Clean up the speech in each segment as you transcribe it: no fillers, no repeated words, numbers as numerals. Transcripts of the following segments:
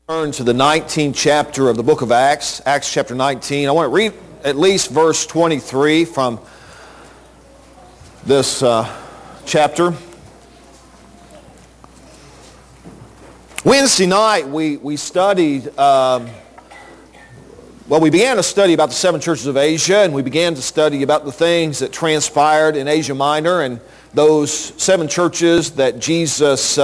Turn to the 19th chapter of the book of Acts, Acts chapter 19. I want to read at least verse 23 from this chapter. Wednesday night we studied, we began to study about the seven churches of Asia, and we began to study about the things that transpired in Asia Minor and those seven churches that Jesus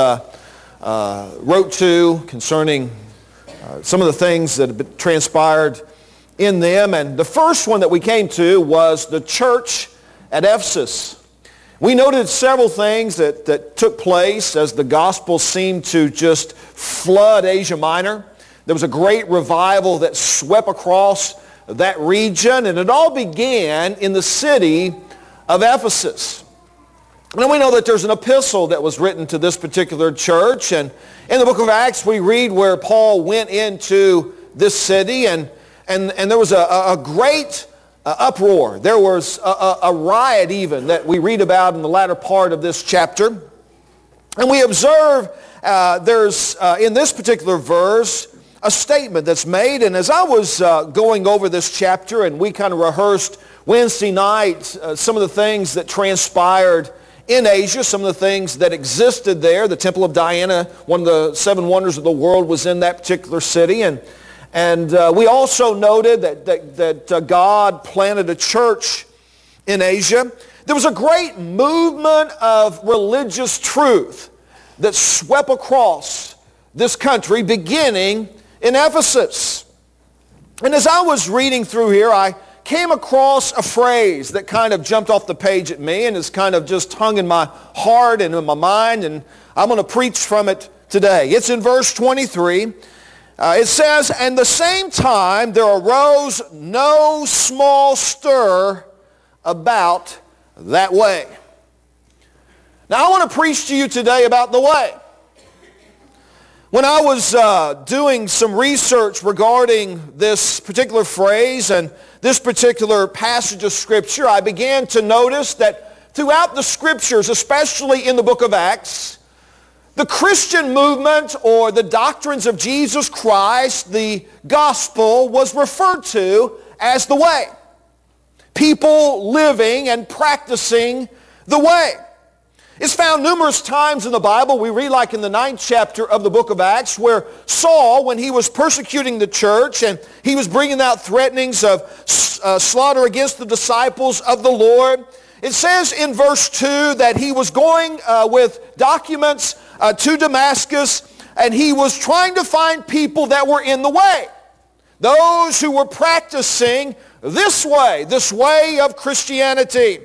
wrote to concerning some of the things that had transpired in them. And the first one that we came to was the church at Ephesus. We noted several things that took place as the gospel seemed to just flood Asia Minor. There was a great revival that swept across that region, and it all began in the city of Ephesus. And we know that there's an epistle that was written to this particular church, and in the book of Acts we read where Paul went into this city, and there was a great uproar. There was a riot even that we read about in the latter part of this chapter. And we observe there's in this particular verse a statement that's made, and as I was going over this chapter and we kind of rehearsed Wednesday night some of the things that transpired in Asia, some of the things that existed there. The Temple of Diana, one of the seven wonders of the world, was in that particular city. And we also noted that God planted a church in Asia. There was a great movement of religious truth that swept across this country, beginning in Ephesus. And as I was reading through here, I came across a phrase that kind of jumped off the page at me and has kind of just hung in my heart and in my mind, and I'm going to preach from it today. It's in verse 23. It says, "And the same time there arose no small stir about that way." Now I want to preach to you today about the way. When I was doing some research regarding this particular phrase and this particular passage of Scripture, I began to notice that throughout the Scriptures, especially in the book of Acts, the Christian movement or the doctrines of Jesus Christ, the gospel, was referred to as the way. People living and practicing the way. It's found numerous times in the Bible. We read like in the 9th chapter of the book of Acts where Saul, when he was persecuting the church and he was bringing out threatenings of slaughter against the disciples of the Lord, it says in verse 2 that he was going with documents to Damascus, and he was trying to find people that were in the way. Those who were practicing this way of Christianity.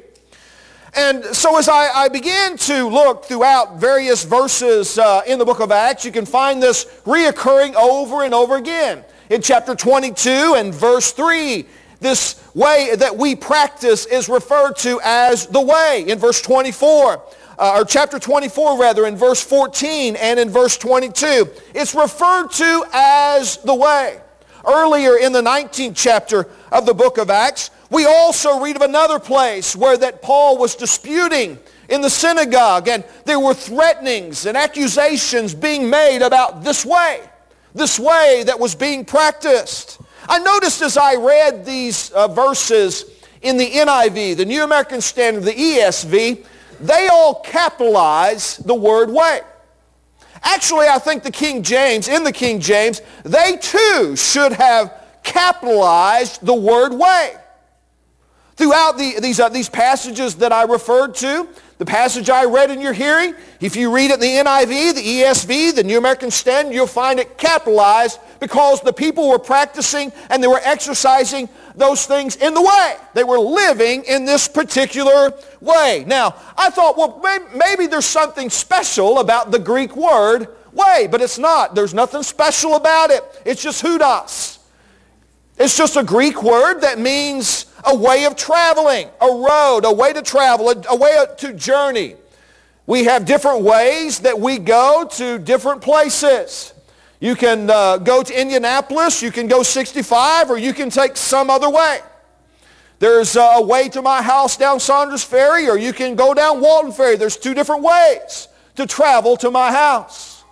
And so as I began to look throughout various verses in the book of Acts, you can find this reoccurring over and over again. In chapter 22 and verse 3, this way that we practice is referred to as the way. In verse 24, or chapter 24 rather, in verse 14 and in verse 22, it's referred to as the way. Earlier in the 19th chapter of the book of Acts, we also read of another place where that Paul was disputing in the synagogue, and there were threatenings and accusations being made about this way that was being practiced. I noticed as I read these verses in the NIV, the New American Standard, the ESV, they all capitalize the word way. Actually, I think in the King James, they too should have capitalized the word way. Throughout these passages that I referred to, the passage I read in your hearing, if you read it in the NIV, the ESV, the New American Standard, you'll find it capitalized because the people were practicing and they were exercising those things in the way. They were living in this particular way. Now, I thought, well, maybe there's something special about the Greek word way, but it's not. There's nothing special about it. It's just hudos. It's just a Greek word that means a way of traveling, a road, a way to travel, a way to journey. We have different ways that we go to different places. You can go to Indianapolis, you can go 65, or you can take some other way. There's a way to my house down Saunders Ferry, or you can go down Walton Ferry. There's two different ways to travel to my house.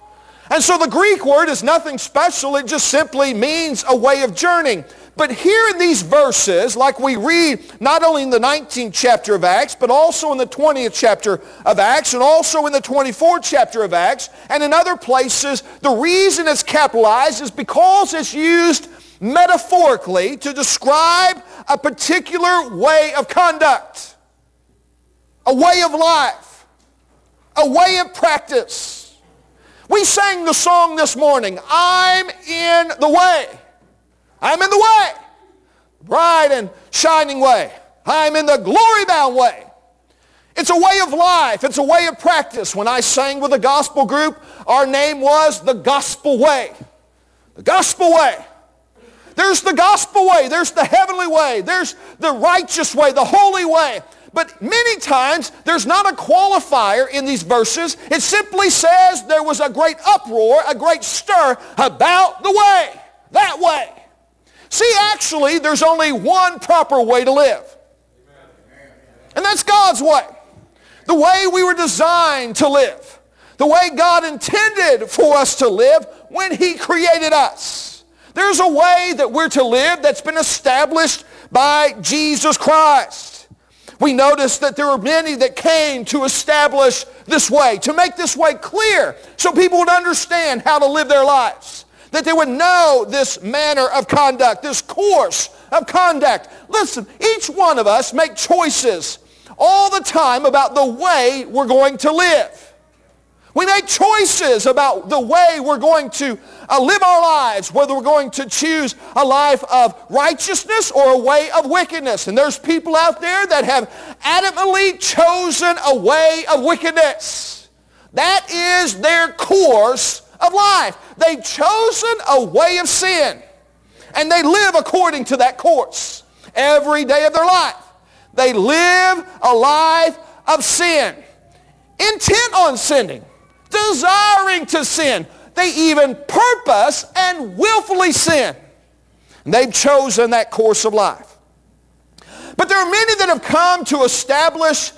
And so the Greek word is nothing special. It just simply means a way of journeying. But here in these verses, like we read not only in the 19th chapter of Acts, but also in the 20th chapter of Acts, and also in the 24th chapter of Acts, and in other places, the reason it's capitalized is because it's used metaphorically to describe a particular way of conduct, a way of life, a way of practice. We sang the song this morning, I'm in the way. I'm in the way, bright and shining way. I'm in the glory-bound way. It's a way of life. It's a way of practice. When I sang with the gospel group, our name was the Gospel Way. The Gospel Way. There's the gospel way. There's the heavenly way. There's the righteous way, the holy way. But many times, there's not a qualifier in these verses. It simply says there was a great uproar, a great stir about the way, that way. See, actually, there's only one proper way to live. And that's God's way. The way we were designed to live. The way God intended for us to live when He created us. There's a way that we're to live that's been established by Jesus Christ. We notice that there were many that came to establish this way, to make this way clear so people would understand how to live their lives. That they would know this manner of conduct, this course of conduct. Listen, each one of us make choices all the time about the way we're going to live. We make choices about the way we're going to live our lives, whether we're going to choose a life of righteousness or a way of wickedness. And there's people out there that have adamantly chosen a way of wickedness. That is their course of life. They've chosen a way of sin, and they live according to that course every day of their life. They live a life of sin, intent on sinning, desiring to sin. They even purpose and willfully sin. And they've chosen that course of life. But there are many that have come to establish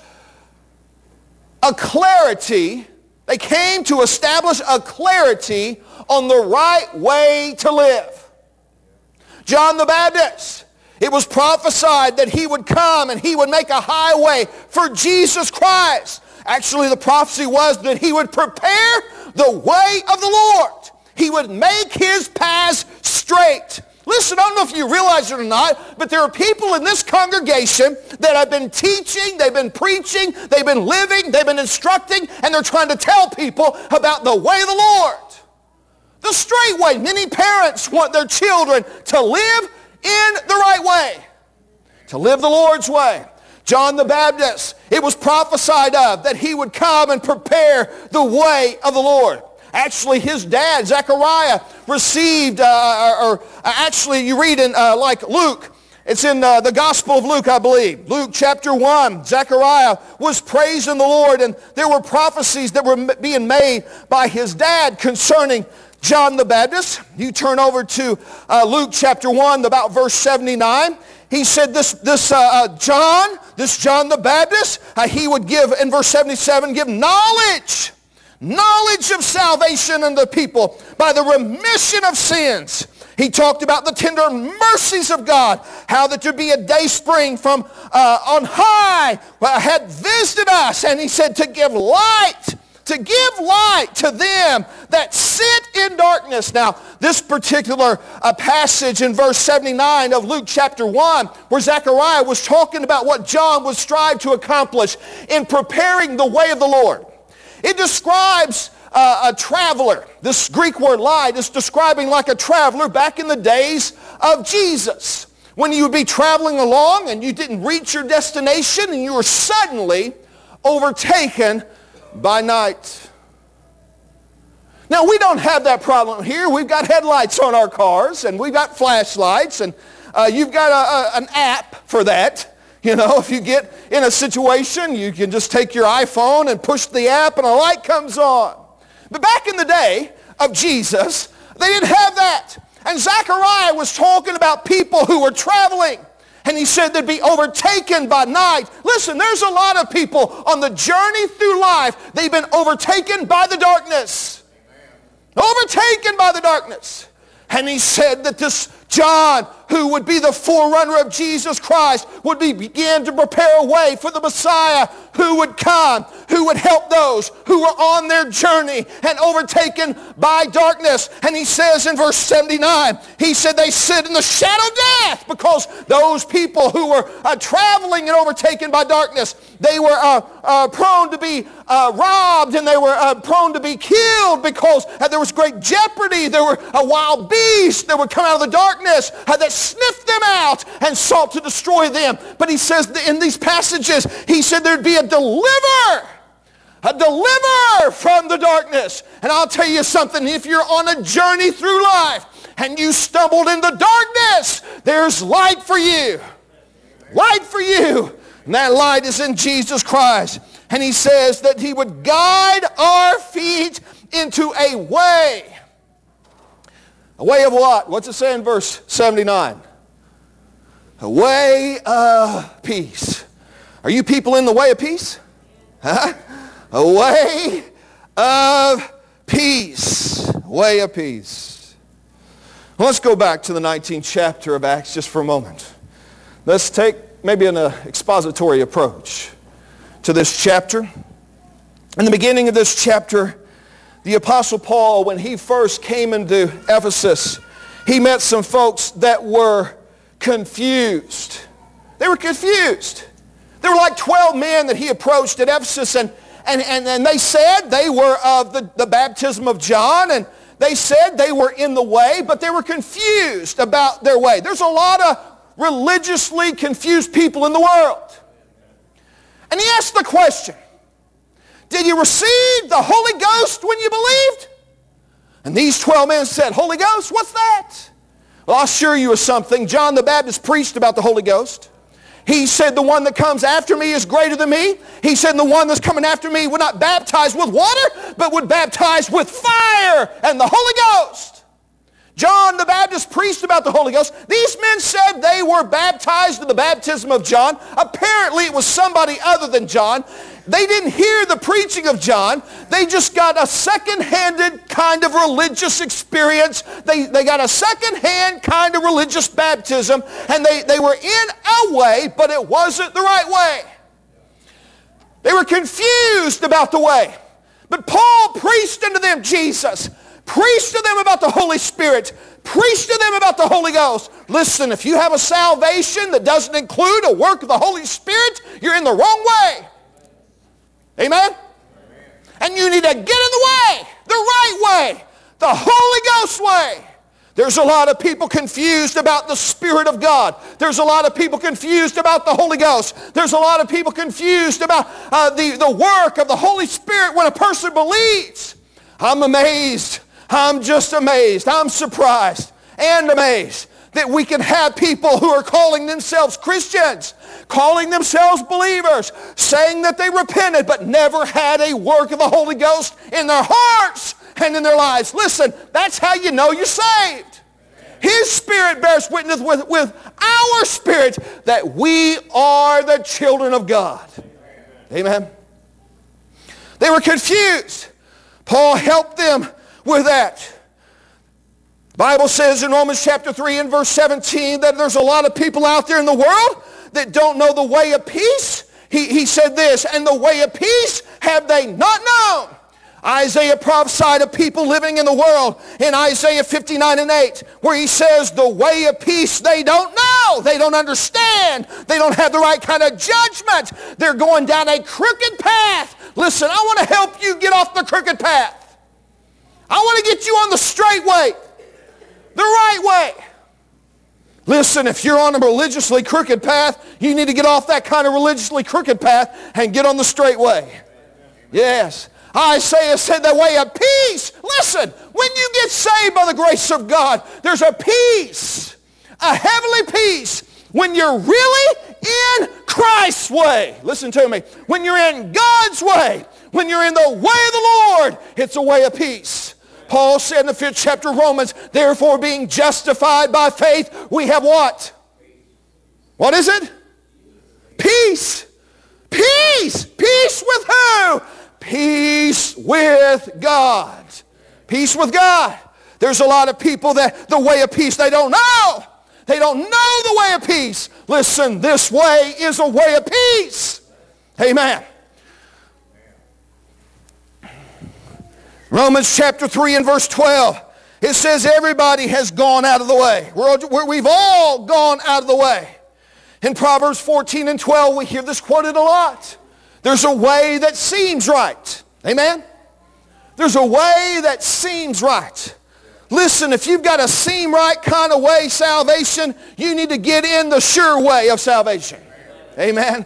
a clarity. They came to establish a clarity on the right way to live. John the Baptist, it was prophesied that he would come and he would make a highway for Jesus Christ. Actually, the prophecy was that he would prepare the way of the Lord. He would make his paths straight. Listen, I don't know if you realize it or not, but there are people in this congregation that have been teaching, they've been preaching, they've been living, they've been instructing, and they're trying to tell people about the way of the Lord. The straight way. Many parents want their children to live in the right way, to live the Lord's way. John the Baptist, it was prophesied of that he would come and prepare the way of the Lord. Actually, his dad, Zechariah, received, actually you read in like Luke, it's in the Gospel of Luke, I believe. Luke chapter 1, Zechariah was praising the Lord, and there were prophecies that were being made by his dad concerning John the Baptist. You turn over to Luke chapter 1, about verse 79. He said this John the Baptist, he would give, in verse 77, give knowledge of salvation unto the people by the remission of sins. He talked about the tender mercies of God, how that there be a day spring from on high had visited us. And he said to give light to them that sit in darkness. Now, this particular passage in verse 79 of Luke chapter 1, where Zechariah was talking about what John would strive to accomplish in preparing the way of the Lord. It describes a traveler. This Greek word light is describing like a traveler back in the days of Jesus, when you would be traveling along and you didn't reach your destination and you were suddenly overtaken by night. Now, we don't have that problem here. We've got headlights on our cars, and we've got flashlights, and you've got an app for that. You know, if you get in a situation, you can just take your iPhone and push the app, and a light comes on. But back in the day of Jesus, they didn't have that. And Zechariah was talking about people who were traveling. And he said they'd be overtaken by night. Listen, there's a lot of people on the journey through life, they've been overtaken by the darkness. overtaken by the darkness. And he said that this John, who would be the forerunner of Jesus Christ, would begin to prepare a way for the Messiah who would come, who would help those who were on their journey and overtaken by darkness. And he says in verse 79, he said they sit in the shadow of death, because those people who were traveling and overtaken by darkness, they were prone to be robbed, and they were prone to be killed, because there was great jeopardy. There were wild beasts that would come out of the darkness that sniffed them out and sought to destroy them. But he says that in these passages, he said there'd be a deliverer from the darkness. And I'll tell you something, if you're on a journey through life and you stumbled into darkness, there's light for you. Light for you. And that light is in Jesus Christ. And he says that he would guide our feet into a way. A way of what? What's it say in verse 79? A way of peace. Are you people in the way of peace? Huh? A way of peace. Way of peace. Well, let's go back to the 19th chapter of Acts just for a moment. Let's take maybe an expository approach to this chapter. In the beginning of this chapter, the Apostle Paul, when he first came into Ephesus, he met some folks that were confused. They were confused. There were like 12 men that he approached at Ephesus, and they said they were of the baptism of John, and they said they were in the way, but they were confused about their way. There's a lot of religiously confused people in the world. And he asked the question, did you receive the Holy Ghost when you believed? And these 12 men said, Holy Ghost, what's that? Well, I'll assure you of something. John the Baptist preached about the Holy Ghost. He said, the one that comes after me is greater than me. He said, the one that's coming after me would not baptize with water, but would baptize with fire and the Holy Ghost. John the Baptist preached about the Holy Ghost. These men said they were baptized in the baptism of John. Apparently it was somebody other than John. They didn't hear the preaching of John. They just got a second-handed kind of religious experience. They got a second-hand kind of religious baptism, and they were in a way, but it wasn't the right way. They were confused about the way. But Paul preached unto them Jesus, preached to them about the Holy Spirit, preached to them about the Holy Ghost. Listen, if you have a salvation that doesn't include a work of the Holy Spirit, you're in the wrong way. Amen? And you need to get in the way, the right way, the Holy Ghost way. There's a lot of people confused about the Spirit of God. There's a lot of people confused about the Holy Ghost. There's a lot of people confused about the work of the Holy Spirit when a person believes. I'm amazed. I'm just amazed. I'm surprised and amazed that we can have people who are calling themselves Christians, calling themselves believers, saying that they repented but never had a work of the Holy Ghost in their hearts and in their lives. Listen, that's how you know you're saved. His Spirit bears witness with our spirit that we are the children of God. Amen. They were confused. Paul helped them with that. The Bible says in Romans chapter 3 and verse 17 that there's a lot of people out there in the world that don't know the way of peace. He said this, and the way of peace have they not known. Isaiah prophesied of people living in the world in Isaiah 59 and 8, where he says the way of peace they don't know. They don't understand. They don't have the right kind of judgment. They're going down a crooked path. Listen, I want to help you get off the crooked path. I want to get you on the straight way, the right way. Listen, if you're on a religiously crooked path, you need to get off that kind of religiously crooked path and get on the straight way. Yes. Isaiah said the way of peace. Listen, when you get saved by the grace of God, there's a peace, a heavenly peace, when you're really in Christ's way. Listen to me. When you're in God's way, when you're in the way of the Lord, it's a way of peace. Paul said in the 5th chapter of Romans, therefore being justified by faith, we have what? What is it? Peace. Peace. Peace with who? Peace with God. Peace with God. There's a lot of people that the way of peace, they don't know. They don't know the way of peace. Listen, this way is a way of peace. Amen. Romans chapter 3 and verse 12. It says everybody has gone out of the way. We've all gone out of the way. In Proverbs 14 and 12, we hear this quoted a lot. There's a way that seems right. Amen? There's a way that seems right. Listen, if you've got a seem right kind of way salvation, you need to get in the sure way of salvation. Amen?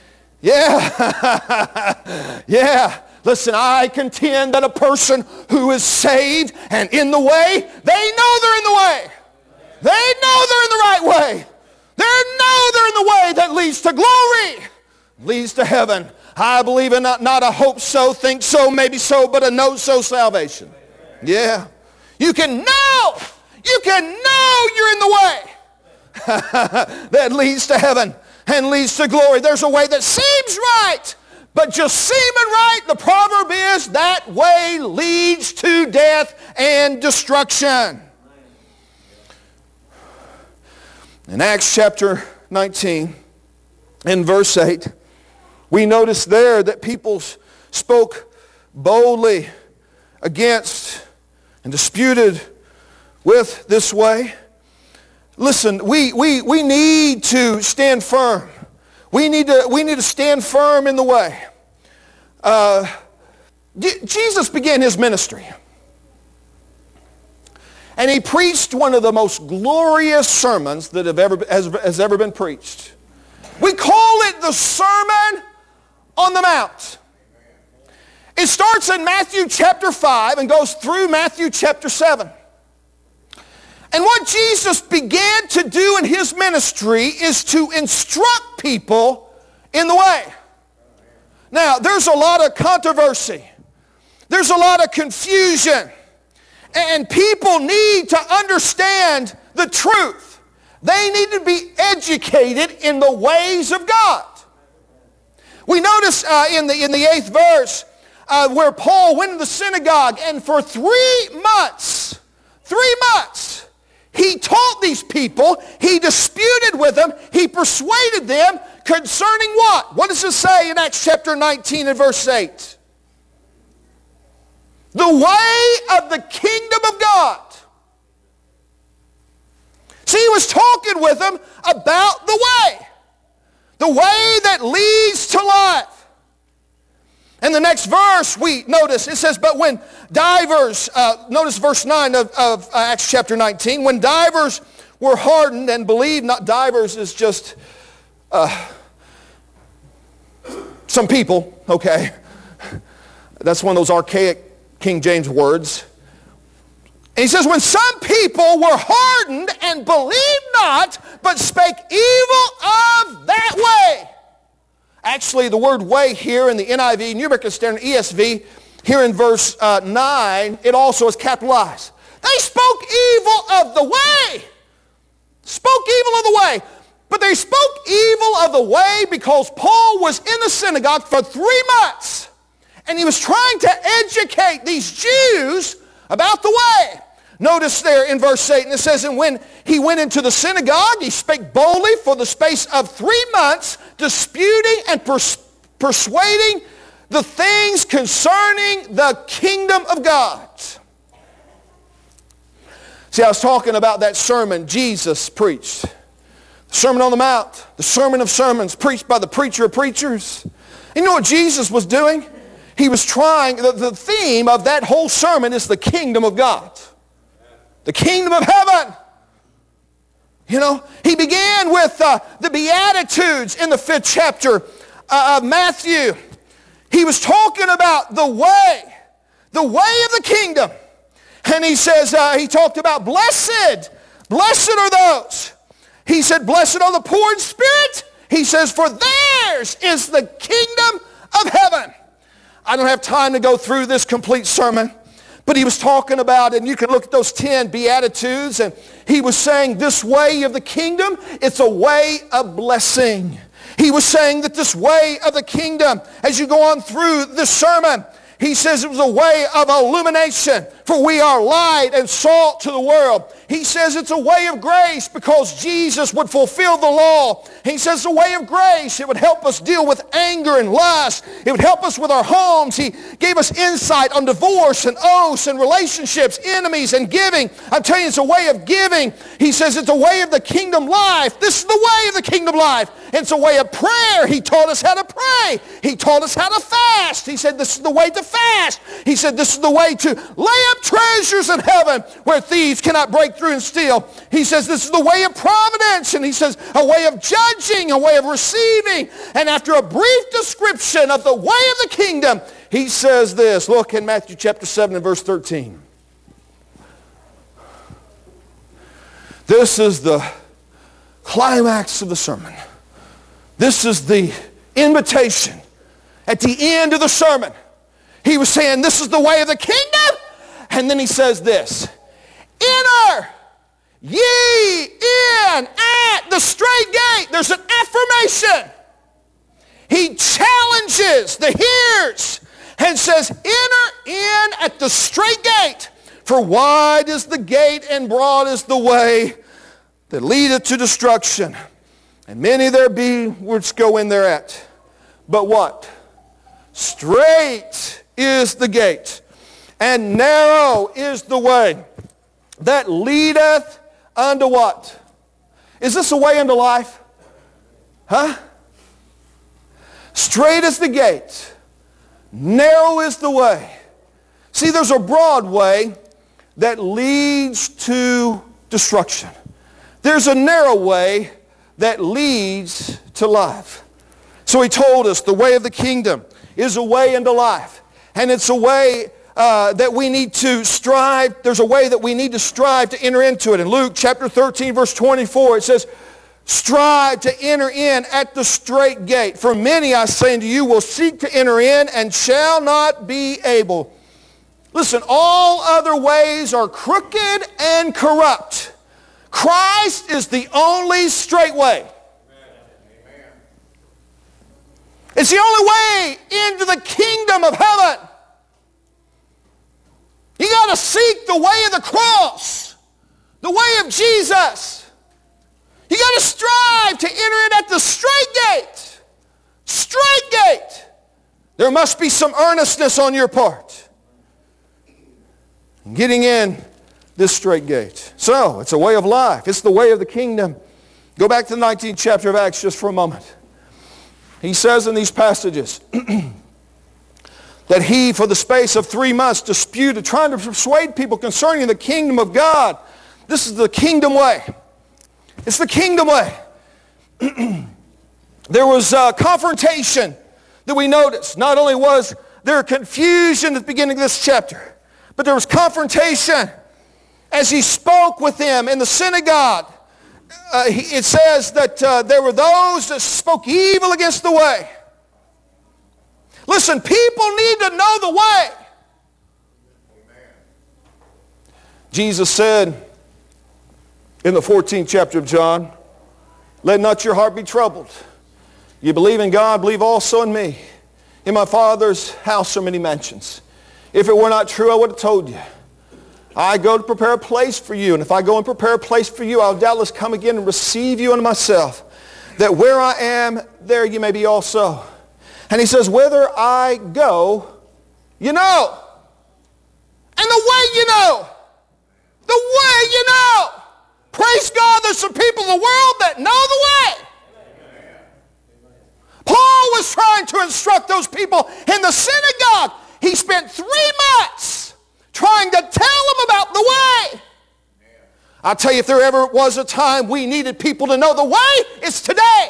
Yeah. Yeah. Listen, I contend that a person who is saved and in the way, they know they're in the way. They know they're in the right way. They know they're in the way that leads to glory, leads to heaven. I believe in not a hope so, think so, maybe so, but a know so salvation. Yeah. You can know you're in the way that leads to heaven and leads to glory. There's a way that seems right, but just seeming right, the proverb is, that way leads to death and destruction. In Acts chapter 19, in verse 8, we notice there that people spoke boldly against and disputed with this way. Listen, we need to stand firm. We need to stand firm in the way. Jesus began his ministry. And he preached one of the most glorious sermons that has ever been preached. We call it the Sermon on the Mount. It starts in Matthew chapter 5 and goes through Matthew chapter 7. And what Jesus began to do in his ministry is to instruct people in the way. Now, there's a lot of controversy. There's a lot of confusion. And people need to understand the truth. They need to be educated in the ways of God. We notice in the 8th verse where Paul went to the synagogue, and for 3 months, he taught these people, he disputed with them, he persuaded them concerning what? What does it say in Acts chapter 19 and verse 8? The way of the kingdom of God. See, he was talking with them about the way that leads to life. In the next verse, we notice, it says, but when divers, notice verse 9 of Acts chapter 19, when divers were hardened and believed, not divers is just some people, okay. That's one of those archaic King James words. And he says, when some people were hardened and believed not, but spake evil of that way. Actually, the word way here in the NIV, New American Standard, ESV, here in verse 9, it also is capitalized. They spoke evil of the way. Spoke evil of the way. But they spoke evil of the way because Paul was in the synagogue for 3 months. And he was trying to educate these Jews about the way. Notice there in verse 8, and it says, and when he went into the synagogue, he spake boldly for the space of 3 months, disputing and persuading the things concerning the kingdom of God. See, I was talking about that sermon Jesus preached. The Sermon on the Mount, the Sermon of Sermons, preached by the preacher of preachers. You know what Jesus was doing? He was trying, the theme of that whole sermon is the kingdom of God. The kingdom of heaven. You know, he began with the Beatitudes in the 5th chapter of Matthew. He was talking about the way of the kingdom. And he says, he talked about blessed are those. He said, blessed are the poor in spirit. He says, for theirs is the kingdom of heaven. I don't have time to go through this complete sermon. But he was talking about, and you can look at those 10 Beatitudes, and he was saying this way of the kingdom, it's a way of blessing. He was saying that this way of the kingdom, as you go on through this sermon, he says it was a way of illumination for we are light and salt to the world. He says it's a way of grace because Jesus would fulfill the law. He says it's a way of grace. It would help us deal with anger and lust. It would help us with our homes. He gave us insight on divorce and oaths and relationships, enemies and giving. I'm telling you, it's a way of giving. He says it's a way of the kingdom life. This is the way of the kingdom life. It's a way of prayer. He taught us how to pray. He taught us how to fast. He said this is the way to fast. He said this is the way to lay up treasures in heaven where thieves cannot break through and steal. He says this is the way of providence, and he says a way of judging, a way of receiving. And after a brief description of the way of the kingdom, he says this. Look in Matthew chapter 7 and verse 13. This is the climax of the sermon. This is the invitation at the end of the sermon. He was saying this is the way of the kingdom. And then he says this. Enter ye in at the straight gate. There's an affirmation. He challenges the hearers and says, enter in at the straight gate. For wide is the gate and broad is the way that leadeth to destruction. And many there be which go in thereat. But what? Straight is the gate, and narrow is the way that leadeth unto what? Is this a way unto life? Huh? Straight is the gate, narrow is the way. See, there's a broad way that leads to destruction. There's a narrow way that leads to life. So he told us the way of the kingdom is a way into life. And it's a way that we need to strive. There's a way that we need to strive to enter into it. In Luke chapter 13, verse 24, it says, strive to enter in at the straight gate. For many, I say unto you, will seek to enter in and shall not be able. Listen, all other ways are crooked and corrupt. Christ is the only straight way. It's the only way into the kingdom of heaven. You got to seek the way of the cross, the way of Jesus. You got to strive to enter in at the straight gate. Straight gate. There must be some earnestness on your part. Getting in this straight gate. So, it's a way of life. It's the way of the kingdom. Go back to the 19th chapter of Acts just for a moment. He says in these passages that he, for the space of 3 months, disputed, trying to persuade people concerning the kingdom of God. This is the kingdom way. It's the kingdom way. There was a confrontation that we noticed. Not only was there confusion at the beginning of this chapter, but there was confrontation as he spoke with them in the synagogue. It says that there were those that spoke evil against the way. Listen, people need to know the way. Jesus said in the 14th chapter of John, let not your heart be troubled. You believe in God, believe also in me. In my Father's house are many mansions. If it were not true, I would have told you. I go to prepare a place for you. And if I go and prepare a place for you, I'll doubtless come again and receive you unto myself, that where I am, there you may be also. And he says, whither I go, you know. And the way you know. The way you know. Praise God, there's some people in the world that know the way. Paul was trying to instruct those people in the synagogue. He spent 3 months trying to tell them about the way. I'll tell you, if there ever was a time we needed people to know the way, it's today.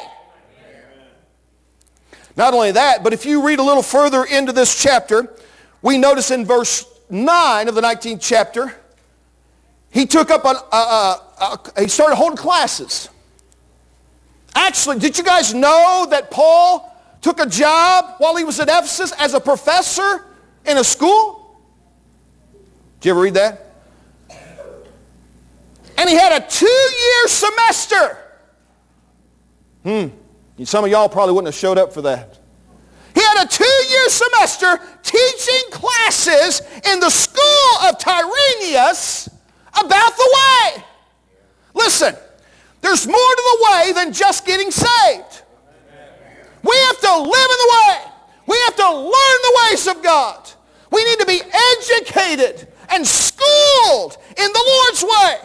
Not only that, but if you read a little further into this chapter, we notice in verse 9 of the 19th chapter, he took up he started holding classes. Actually, did you guys know that Paul took a job while he was at Ephesus as a professor in a school? Did you ever read that? And he had a 2-year semester. Some of y'all probably wouldn't have showed up for that. He had a 2-year semester teaching classes in the school Paul of Tyrannus about the way. Listen, there's more to the way than just getting saved. We have to live in the way. We have to learn the ways of God. We need to be educated and schooled in the Lord's way.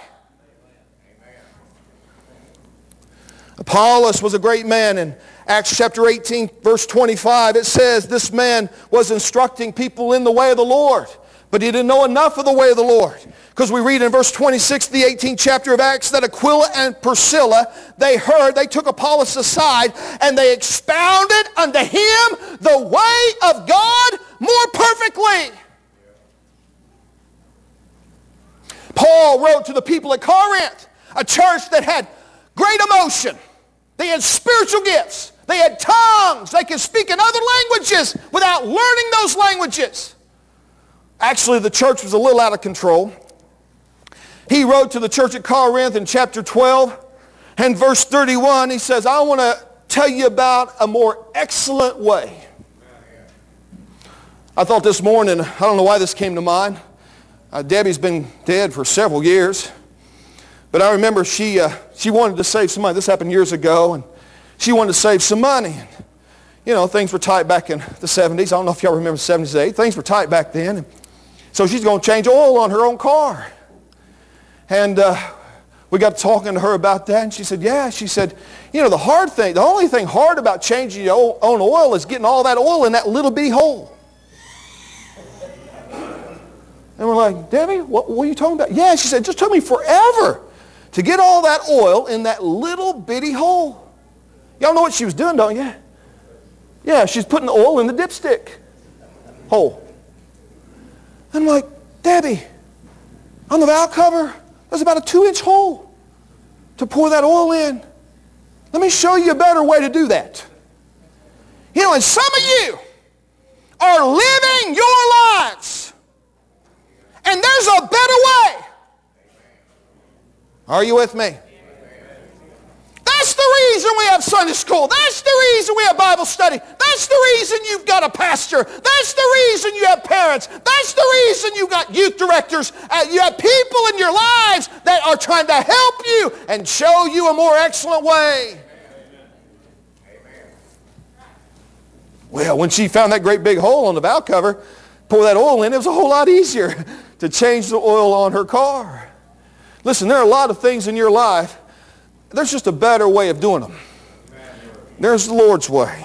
Apollos was a great man. In Acts chapter 18, verse 25, it says this man was instructing people in the way of the Lord, but he didn't know enough of the way of the Lord. Because we read in verse 26, the 18th chapter of Acts, that Aquila and Priscilla, they took Apollos aside, and they expounded unto him the way of God more perfectly. Paul wrote to the people at Corinth, a church that had great emotion. They had spiritual gifts. They had tongues. They could speak in other languages without learning those languages. Actually, the church was a little out of control. He wrote to the church at Corinth in chapter 12 and verse 31. He says, I want to tell you about a more excellent way. I thought this morning, I don't know why this came to mind. Debbie's been dead for several years. But I remember she wanted to save some money. This happened years ago, and she wanted to save some money. And, you know, things were tight back in the 70s. I don't know if y'all remember the 70s, 80s. Things were tight back then. And so she's going to change oil on her own car. And we got talking to her about that, and she said, yeah. She said, you know, the only thing hard about changing your own oil is getting all that oil in that little bitty hole. And we're like, Debbie, what are you talking about? Yeah, she said, it just took me forever to get all that oil in that little bitty hole. Y'all know what she was doing, don't you? Yeah, she's putting the oil in the dipstick hole. I'm like, Debbie, on the valve cover, there's about a 2-inch hole to pour that oil in. Let me show you a better way to do that. You know, and some of you are living your lives, and there's a better way. Are you with me? That's the reason we have Sunday school. That's the reason we have Bible study. That's the reason you've got a pastor. That's the reason you have parents. That's the reason you've got youth directors. You have people in your lives that are trying to help you and show you a more excellent way. Well, when she found that great big hole on the valve cover, pour that oil in, it was a whole lot easier to change the oil on her car. Listen, there are a lot of things in your life. There's just a better way of doing them. There's the Lord's way.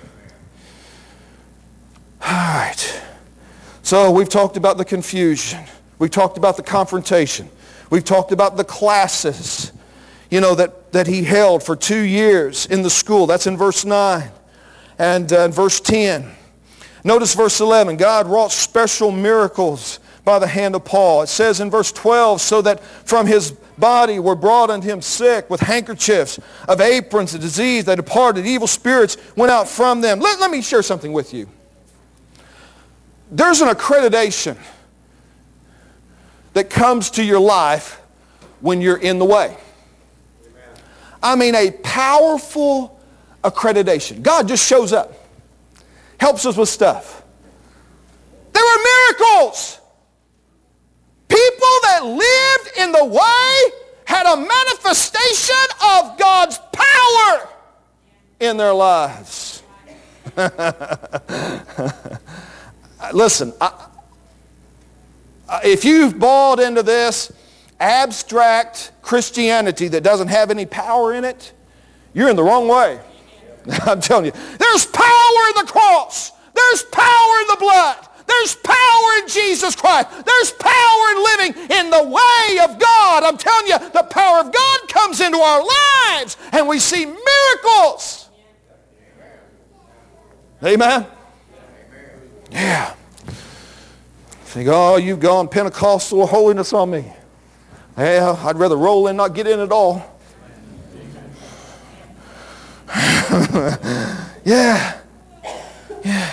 All right. So we've talked about the confusion. We've talked about the confrontation. We've talked about the classes, you know, that he held for 2 years in the school. That's in verse 9 and verse 10. Notice verse 11. God wrought special miracles by the hand of Paul. It says in verse 12, so that from his body were brought unto him sick with handkerchiefs of aprons, a disease that departed, evil spirits went out from them. Let me share something with you. There's an accreditation that comes to your life when you're in the way. I mean, a powerful accreditation. God just shows up, helps us with stuff. There were miracles. People that lived in the way had a manifestation of God's power in their lives. Listen, if you've bought into this abstract Christianity that doesn't have any power in it, you're in the wrong way. I'm telling you, there's power in the cross. There's power in the blood. There's power in Jesus Christ. There's power in living in the way of God. I'm telling you, the power of God comes into our lives and we see miracles. Amen? Yeah. Think, oh, you've gone Pentecostal holiness on me. Yeah, I'd rather roll in, not get in at all. Yeah. Yeah.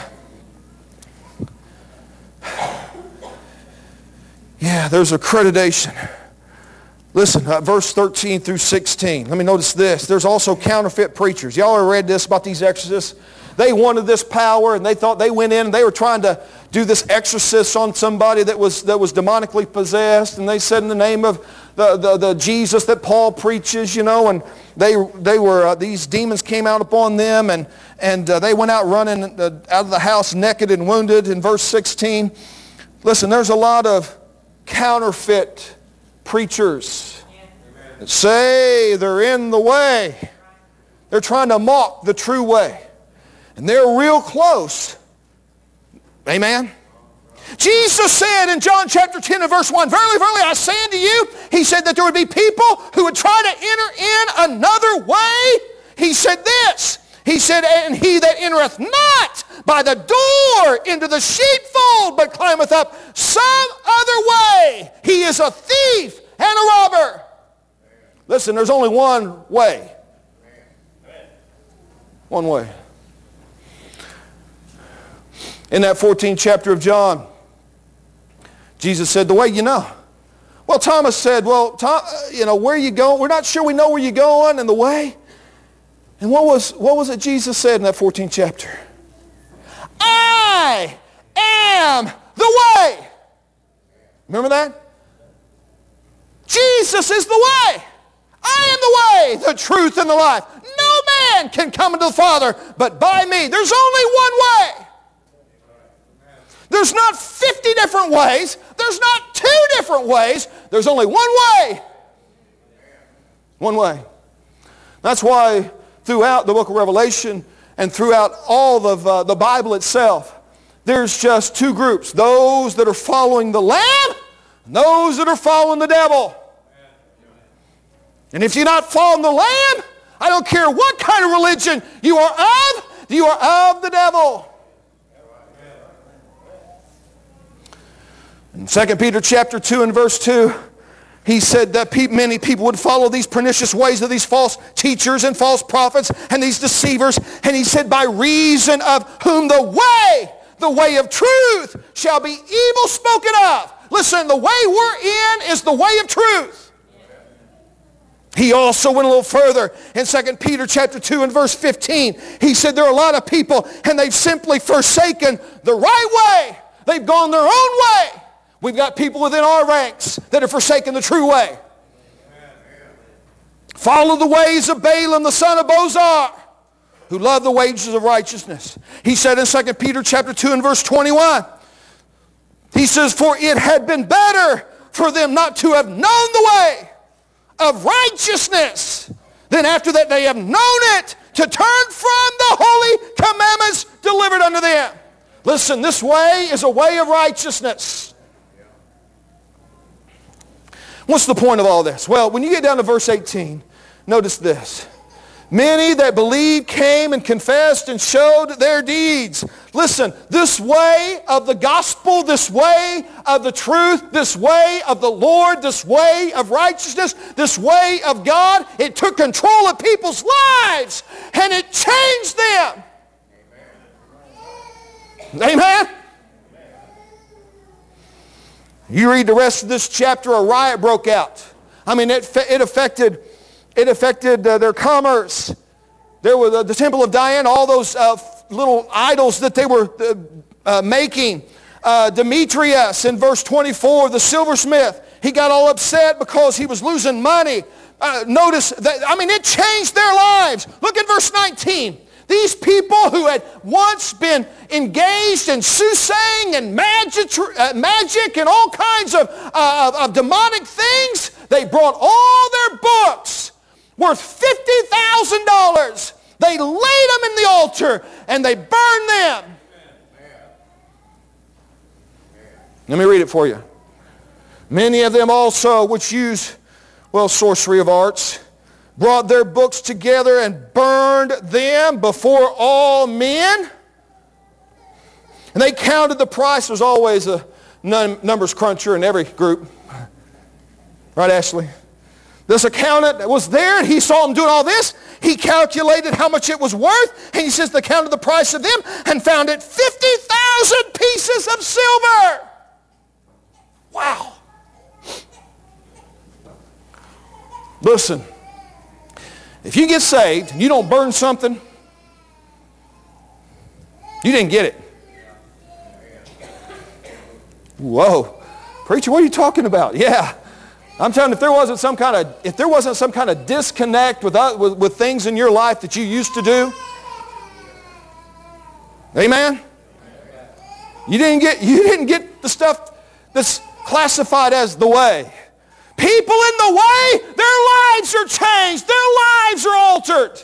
Yeah, there's accreditation. Listen, verse 13 through 16. Let me notice this. There's also counterfeit preachers. Y'all ever read this about these exorcists? They wanted this power, and they thought they went in and they were trying to do this exorcist on somebody that was demonically possessed, and they said in the name of the Jesus that Paul preaches, and these demons came out upon them, and they went out running out of the house naked and wounded in verse 16. Listen, there's a lot of counterfeit preachers that say they're in the way. They're trying to mock the true way. And they're real close. Amen? Jesus said in John chapter 10 and verse 1, "Verily, verily, I say unto you," he said that there would be people who would try to enter in another way. He said this. He said, "And he that entereth not by the door into the sheepfold, but climbeth up some other way, he is a thief and a robber." Listen, there's only one way. One way. In that 14th chapter of John, Jesus said, "The way you know." Well, Thomas said, "Well, where are you going? We're not sure we know where you're going and the way." And what was it Jesus said in that 14th chapter? "I am the way." Remember that? Jesus is the way. I am the way, the truth, and the life. No man can come into the Father but by me. There's only one way. There's not 50 different ways. There's not 2 different ways. There's only one way. One way. That's why throughout the book of Revelation and throughout all of the Bible itself, there's just 2 groups. Those that are following the Lamb and those that are following the devil. And if you're not following the Lamb, I don't care what kind of religion you are of the devil. In 2 Peter chapter 2 and verse 2, he said that many people would follow these pernicious ways of these false teachers and false prophets and these deceivers. And he said, "By reason of whom the way of truth shall be evil spoken of." Listen, the way we're in is the way of truth. He also went a little further in 2 Peter chapter 2 and verse 15. He said there are a lot of people and they've simply forsaken the right way. They've gone their own way. We've got people within our ranks that have forsaken the true way. Follow the ways of Balaam the son of Bozar, who loved the wages of righteousness. He said in 2 Peter chapter 2 and verse 21, he says, "For it had been better for them not to have known the way of righteousness than after that they have known it, to turn from the holy commandments delivered unto them." Listen, this way is a way of righteousness. What's the point of all this? Well, when you get down to verse 18, notice this. "Many that believed came and confessed and showed their deeds." Listen, this way of the gospel, this way of the truth, this way of the Lord, this way of righteousness, this way of God, it took control of people's lives and it changed them. Amen? You read the rest of this chapter, a riot broke out. I mean, it affected their commerce. There were the temple of Diana, all those little idols that they were making. Demetrius in verse 24, the silversmith, he got all upset because he was losing money. Notice that, it changed their lives. Look at verse 19. These people who had once been engaged in soothsaying and magic and all kinds of demonic things, they brought all their books worth $50,000. They laid them in the altar and they burned them. Let me read it for you. "Many of them also which use, sorcery of arts, brought their books together and burned them before all men. And they counted the price." There's always a numbers cruncher in every group. Right, Ashley? This accountant that was there, and he saw them doing all this. He calculated how much it was worth, and he says they counted the price of them and found it 50,000 pieces of silver. Wow. Listen, if you get saved and you don't burn something, you didn't get it. Whoa. Preacher, what are you talking about? Yeah. I'm telling you, if there wasn't some kind of disconnect with things in your life that you used to do, amen? You didn't get the stuff that's classified as the way. People in the way, their lives are changed. Their lives are altered.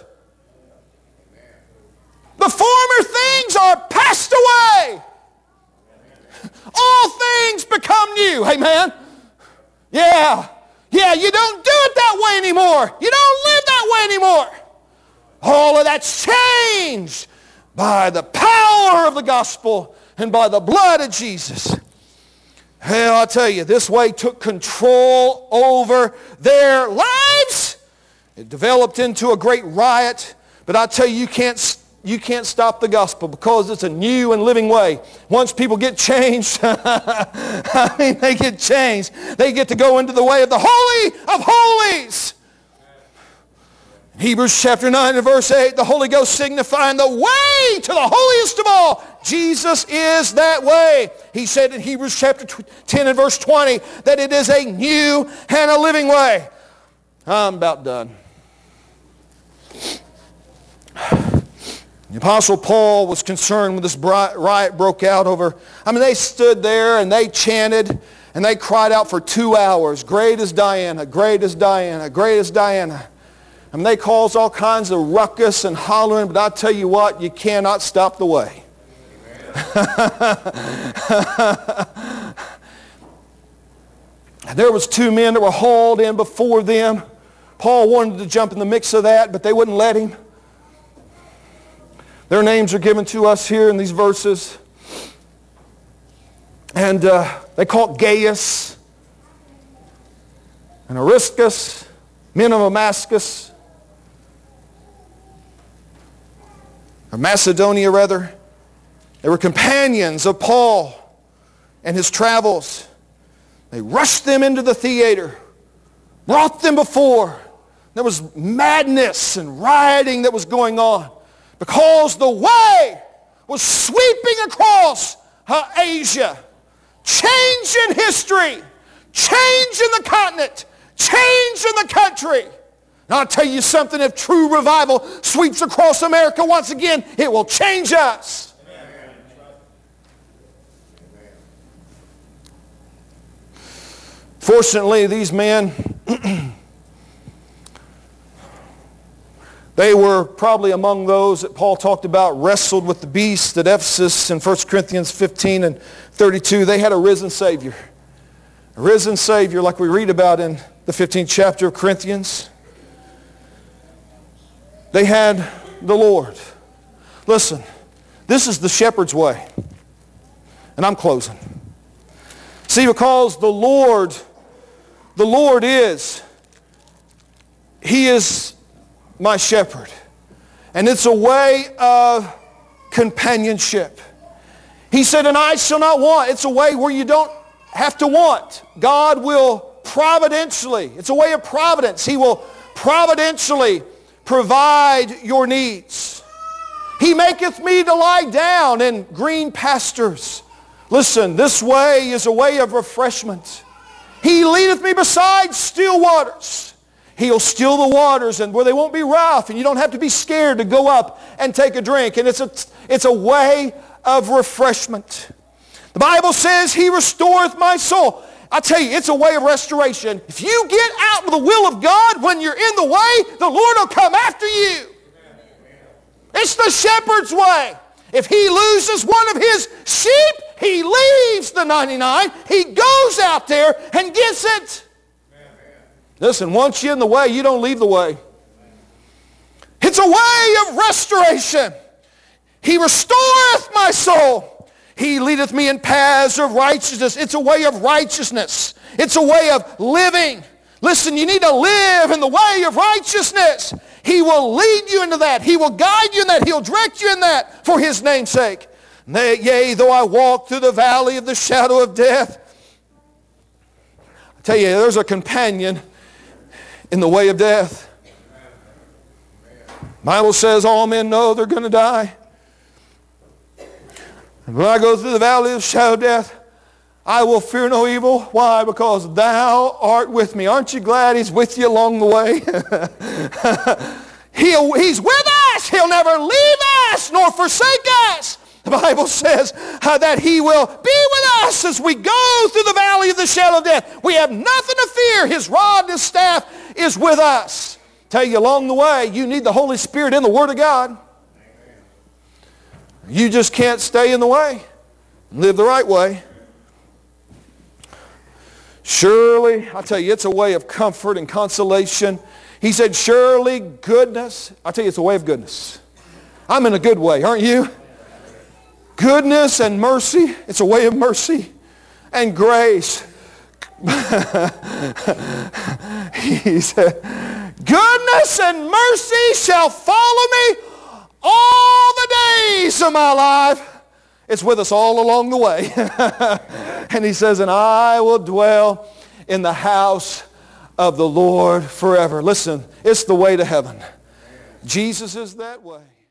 The former things are passed away. All things become new. Amen? Yeah, you don't do it that way anymore. You don't live that way anymore. All of that's changed by the power of the gospel and by the blood of Jesus. Hell, I'll tell you, this way took control over their lives. It developed into a great riot. But I tell you, you can't stop the gospel because it's a new and living way. Once people get changed, they get changed. They get to go into the way of the Holy of Holies. Hebrews chapter 9 and verse 8, the Holy Ghost signifying the way to the holiest of all. Jesus is that way. He said in Hebrews chapter 10 and verse 20 that it is a new and a living way. I'm about done. The Apostle Paul was concerned when this riot broke out over. They stood there and they chanted and they cried out for 2 hours. Great is Diana, great is Diana, great is Diana. They caused all kinds of ruckus and hollering, but I tell you what, you cannot stop the way. There was 2 men that were hauled in before them. Paul wanted to jump in the mix of that, but they wouldn't let him. Their names are given to us here in these verses. And they call it Gaius and Aristarchus, men of Damascus, or Macedonia rather. They were companions of Paul and his travels. They rushed them into the theater, brought them before. There was madness and rioting that was going on because the way was sweeping across Asia, changing history, changing the continent, changing the country. And I'll tell you something, if true revival sweeps across America once again, it will change us. Amen. Fortunately, these men, they were probably among those that Paul talked about, wrestled with the beast at Ephesus in 1 Corinthians 15 and 32. They had a risen Savior. A risen Savior like we read about in the 15th chapter of Corinthians. They had the Lord. Listen, this is the shepherd's way. And I'm closing. See, because the Lord is, He is my shepherd. And it's a way of companionship. He said, and I shall not want. It's a way where you don't have to want. God will providentially, it's a way of providence. He will providentially provide your needs. He maketh me to lie down in green pastures. Listen, this way is a way of refreshment. He leadeth me beside still waters. He'll still the waters and where they won't be rough and you don't have to be scared to go up and take a drink. And it's a way of refreshment. The Bible says He restoreth my soul. I tell you, it's a way of restoration. If you get out of the will of God when you're in the way, the Lord will come after you. It's the shepherd's way. If he loses one of his sheep, he leaves the 99. He goes out there and gets it. Listen, once you're in the way, you don't leave the way. It's a way of restoration. He restoreth my soul. He leadeth me in paths of righteousness. It's a way of righteousness. It's a way of living. Listen, you need to live in the way of righteousness. He will lead you into that. He will guide you in that. He'll direct you in that for His name's sake. Yea, though I walk through the valley of the shadow of death. I tell you, there's a companion in the way of death. The Bible says all men know they're going to die. And when I go through the valley of the shadow of death, I will fear no evil. Why? Because thou art with me. Aren't you glad he's with you along the way? He's with us. He'll never leave us nor forsake us. The Bible says that he will be with us as we go through the valley of the shadow of death. We have nothing to fear. His rod and his staff is with us. Tell you along the way, you need the Holy Spirit in the Word of God. You just can't stay in the way. Live the right way. Surely, I tell you, it's a way of comfort and consolation. He said, surely goodness. I tell you, it's a way of goodness. I'm in a good way, aren't you? Goodness and mercy. It's a way of mercy and grace. He said, goodness and mercy shall follow me all the days of my life. It's with us all along the way. And he says, and I will dwell in the house of the Lord forever. Listen, it's the way to heaven. Jesus is that way.